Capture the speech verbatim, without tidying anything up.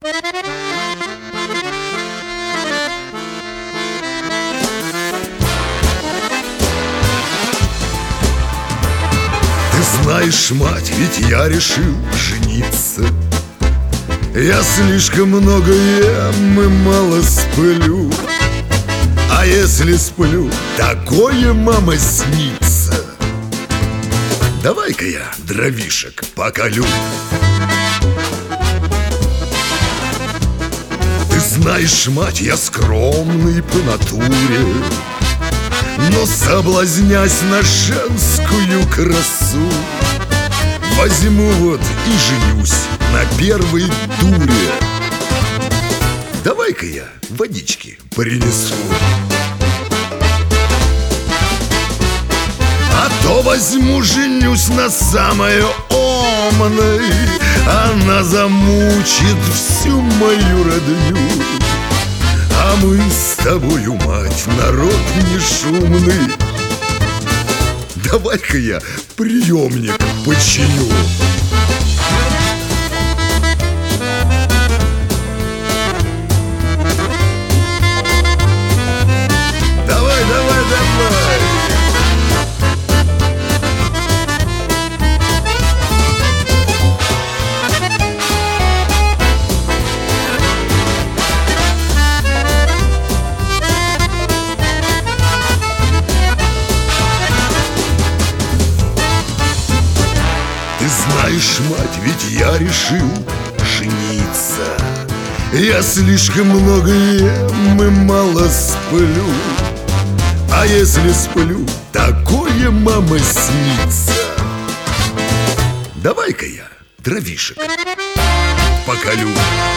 Ты знаешь, мать, ведь я решил жениться. Я слишком много ем и мало сплю. А если сплю, такое, мама, снится. Давай-ка я дровишек поколю. Ты знаешь, мать, я скромный по натуре, но соблазнясь на женскую красу, возьму вот и женюсь на первой дуре. Давай-ка я водички принесу. А то возьму, женюсь на самой умной, она замучит всю мою родню. А мы с тобою, мать, народ не шумный. Давай-ка я приемник починю. Давай, давай, давай. Ты знаешь, мать, ведь я решил жениться. Я слишком много ем и мало сплю. А если сплю, такое, мама, снится. Давай-ка я дровишек поколю.